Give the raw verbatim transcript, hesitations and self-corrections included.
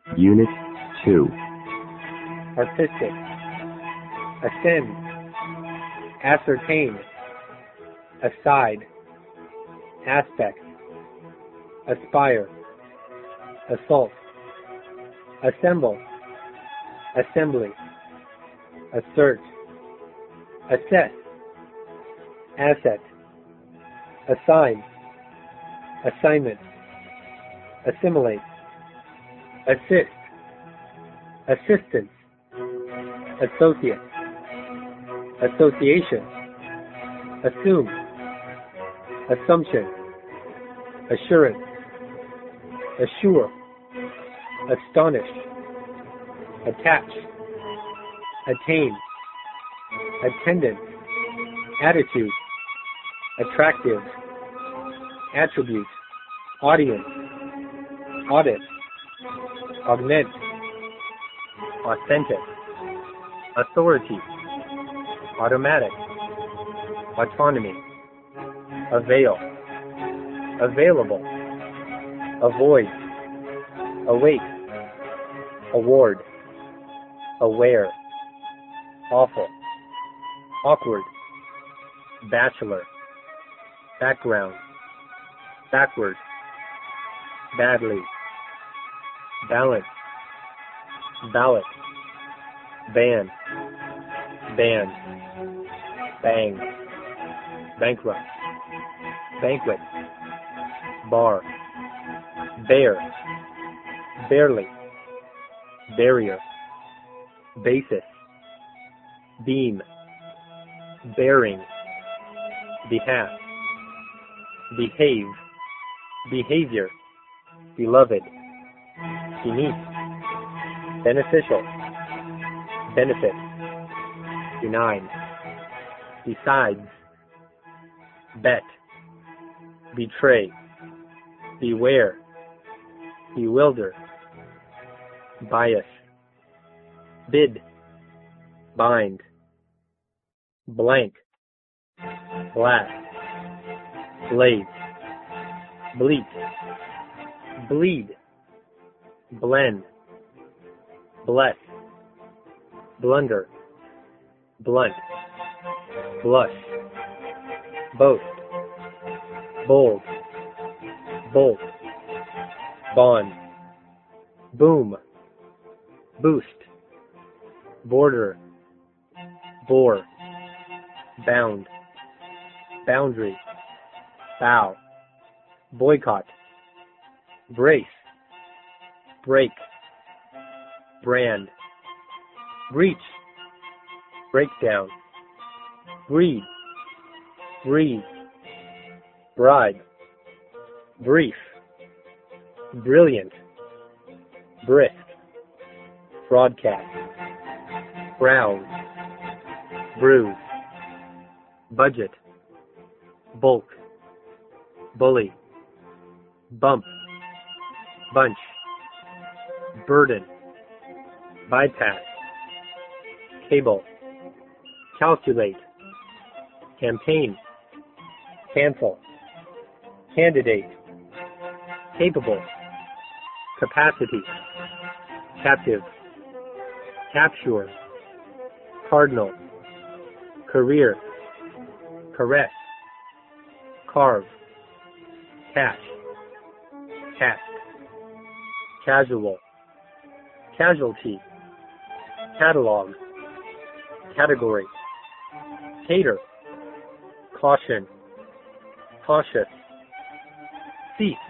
Unit two. Artistic. Ascend. Ascertain. Aside. Aspect. Aspire. Assault. Assemble. Assembly. Assert. Assess. Asset. Assign. Assignment. Assimilate. Assist. Assistance. Associate. Association. Assume. Assumption. Assurance. Assure. Astonish. Attach. Attain. Attendance. Attitude. Attractive. Attribute. Audience. Audit. Augment. Authentic. Authority. Automatic. Autonomy. Avail. Available. Avoid. Await. Award. Aware. Awful. Awkward. Bachelor. Background. Backward. Badly. Balance. Ballot. Ban. Band. Bang. Bankrupt. Banquet. Bar. Bear. Barely. Barrier. Basis. Beam. Bearing. Behalf. Behave. Behavior. Beloved. Beneath. Beneficial. Benefit. Benign. Besides. Bet. Betray. Beware. Bewilder. Bias. Bid. Bind. Blank. Black. Blade. Bleat. Bleed. Blend. Bless. Blunder. Blunt. Blush. Boast. Bold. Bolt. Bond. Boom. Boost. Border. Bore. Bound. Boundary. Bow. Boycott. Brace. Break. Brand. Breach. Breakdown. Breed. Breathe. Bribe. Brief. Brilliant. Brisk. Broadcast. Brown. Bruise. Budget. Bulk. Bully. Bump. Bunch. Burden. Bypass. Cable. Calculate. Campaign. Cancel. Candidate. Capable. Capacity. Captive. Capture. Cardinal. Career. Caress. Carve. Cash. Cast. Casual. Casualty. Catalog. Category. Cater. Caution. Cautious. Cease.